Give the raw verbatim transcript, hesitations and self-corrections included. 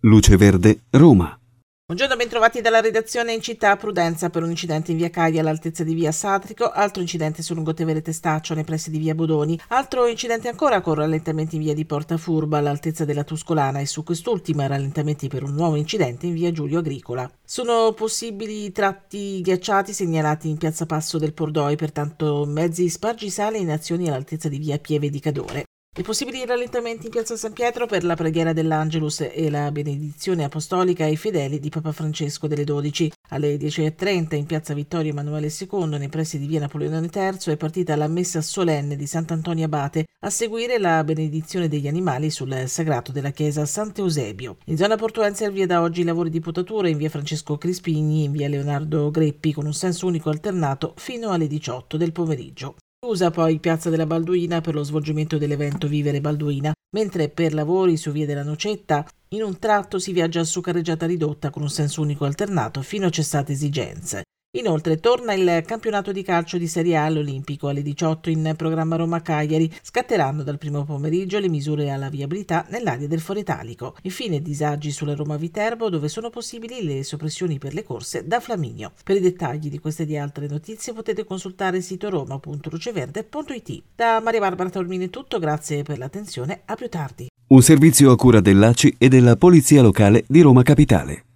Luce Verde, Roma. Buongiorno, bentrovati dalla redazione in città. Prudenza per un incidente in via Caglia all'altezza di via Satrico, altro incidente su Lungotevere Testaccio nei pressi di via Bodoni, altro incidente ancora con rallentamenti in via di Porta Furba all'altezza della Tuscolana e su quest'ultima rallentamenti per un nuovo incidente in via Giulio Agricola. Sono possibili tratti ghiacciati segnalati in piazza Passo del Pordoi, pertanto mezzi spargisale in azioni all'altezza di via Pieve di Cadore. I possibili rallentamenti in piazza San Pietro per la preghiera dell'Angelus e la benedizione apostolica ai fedeli di Papa Francesco delle dodici. Alle dieci e trenta in piazza Vittorio Emanuele secondo, nei pressi di via Napoleone terzo, è partita la messa solenne di Sant'Antonio Abate, a seguire la benedizione degli animali sul sagrato della chiesa Sant'Eusebio. In zona portuense al via da oggi i lavori di potatura in via Francesco Crispini, in via Leonardo Greppi, con un senso unico alternato fino alle diciotto del pomeriggio. Chiusa poi piazza della Balduina per lo svolgimento dell'evento Vivere Balduina, mentre per lavori su via della Nocetta in un tratto si viaggia su carreggiata ridotta con un senso unico alternato fino a cessate esigenze. Inoltre torna il campionato di calcio di Serie A all'Olimpico alle diciotto in programma Roma-Cagliari. Scatteranno dal primo pomeriggio le misure alla viabilità nell'area del Foro Italico. Infine disagi sulla Roma-Viterbo, dove sono possibili le soppressioni per le corse da Flaminio. Per i dettagli di queste e di altre notizie potete consultare il sito roma punto luceverde punto it. Da Maria Barbara Taormini è tutto, grazie per l'attenzione, a più tardi. Un servizio a cura dell'A C I e della Polizia Locale di Roma Capitale.